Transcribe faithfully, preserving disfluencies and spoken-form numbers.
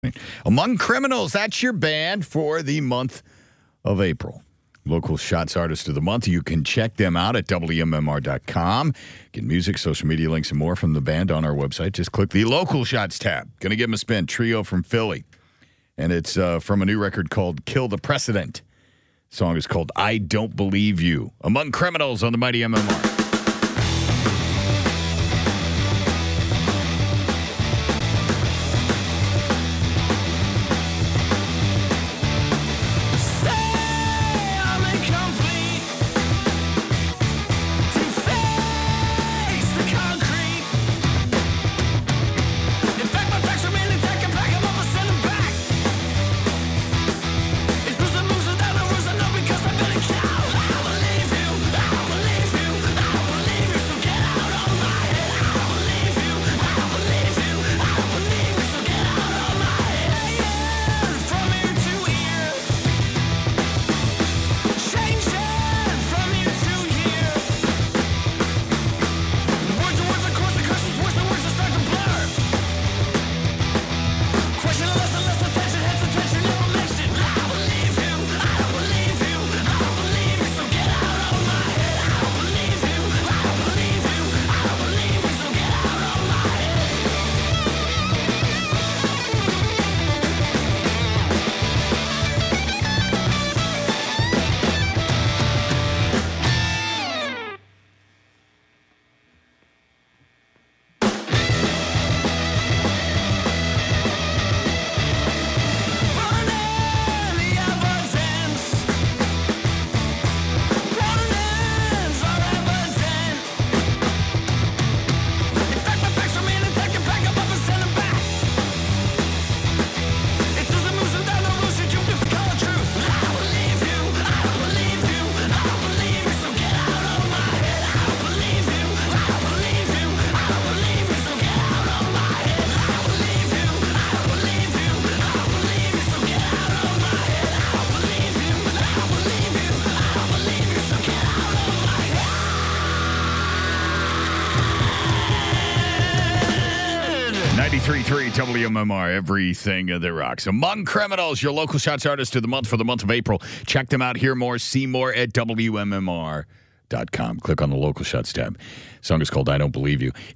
Among Criminals, that's your band for the month of April. Local Shots Artist of the Month. You can check them out at W M M R dot com. Get music, social media links, and more from the band on our website. Just click the Local Shots tab. Gonna give them a spin. Trio from Philly. And it's uh, from a new record called Kill the Precedent. The song is called I Don't Believe You. Among Criminals on the Mighty M M R. ninety-three point three W M M R, everything that rocks. Among Criminals, your Local Shots Artist of the Month for the month of April. Check them out, hear more, see more at W M M R dot com. Click on the Local Shots tab. The song is called I Don't Believe You.